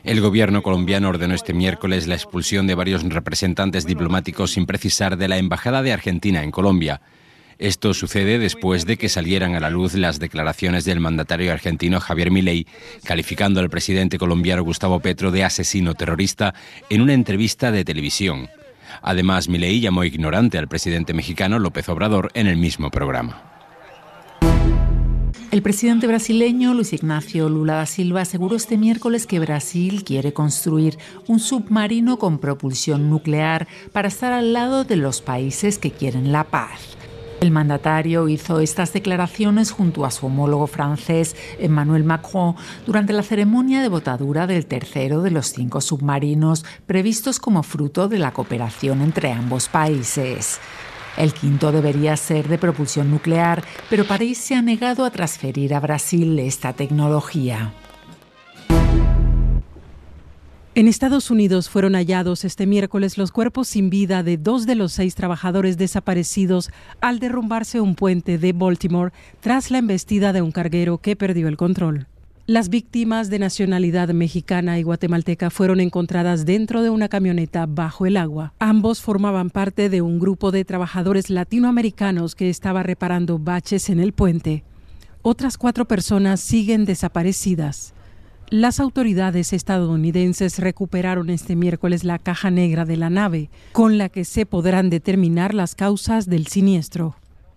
El gobierno colombiano ordenó este miércoles la expulsión de varios representantes diplomáticos sin precisar de la Embajada de Argentina en Colombia. Esto sucede después de que salieran a la luz las declaraciones del mandatario argentino Javier Milei, calificando al presidente colombiano Gustavo Petro de asesino terrorista en una entrevista de televisión. Además, Milei llamó ignorante al presidente mexicano López Obrador en el mismo programa. El presidente brasileño Luis Ignacio Lula da Silva aseguró este miércoles que Brasil quiere construir un submarino con propulsión nuclear para estar al lado de los países que quieren la paz. El mandatario hizo estas declaraciones junto a su homólogo francés Emmanuel Macron durante la ceremonia de botadura del tercero de los 5 submarinos previstos como fruto de la cooperación entre ambos países. El quinto debería ser de propulsión nuclear, pero París se ha negado a transferir a Brasil esta tecnología. En Estados Unidos fueron hallados este miércoles los cuerpos sin vida de 2 de los 6 trabajadores desaparecidos al derrumbarse un puente de Baltimore tras la embestida de un carguero que perdió el control. Las víctimas de nacionalidad mexicana y guatemalteca fueron encontradas dentro de una camioneta bajo el agua. Ambos formaban parte de un grupo de trabajadores latinoamericanos que estaba reparando baches en el puente. Otras 4 personas siguen desaparecidas. Las autoridades estadounidenses recuperaron este miércoles la caja negra de la nave, con la que se podrán determinar las causas del siniestro.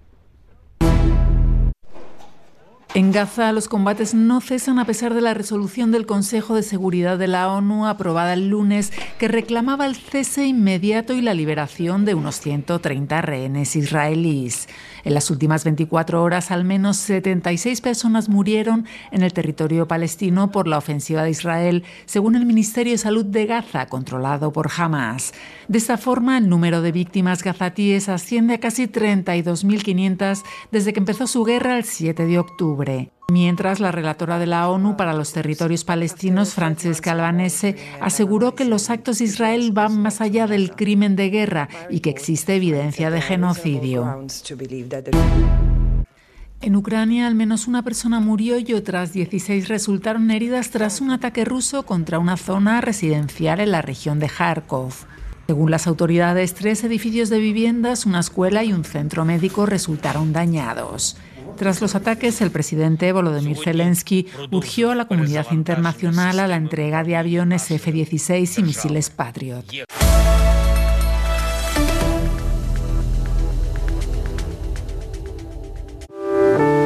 En Gaza, los combates no cesan a pesar de la resolución del Consejo de Seguridad de la ONU aprobada el lunes que reclamaba el cese inmediato y la liberación de unos 130 rehenes israelíes. En las últimas 24 horas, al menos 76 personas murieron en el territorio palestino por la ofensiva de Israel, según el Ministerio de Salud de Gaza, controlado por Hamás. De esta forma, el número de víctimas gazatíes asciende a casi 32.500 desde que empezó su guerra el 7 de octubre. Mientras, la relatora de la ONU para los territorios palestinos, Francesca Albanese, aseguró que los actos de Israel van más allá del crimen de guerra y que existe evidencia de genocidio. En Ucrania, al menos una persona murió y otras 16 resultaron heridas tras un ataque ruso contra una zona residencial en la región de Kharkov. Según las autoridades, 3 edificios de viviendas, una escuela y un centro médico resultaron dañados. Tras los ataques, el presidente Volodymyr Zelensky urgió a la comunidad internacional a la entrega de aviones F-16 y misiles Patriot.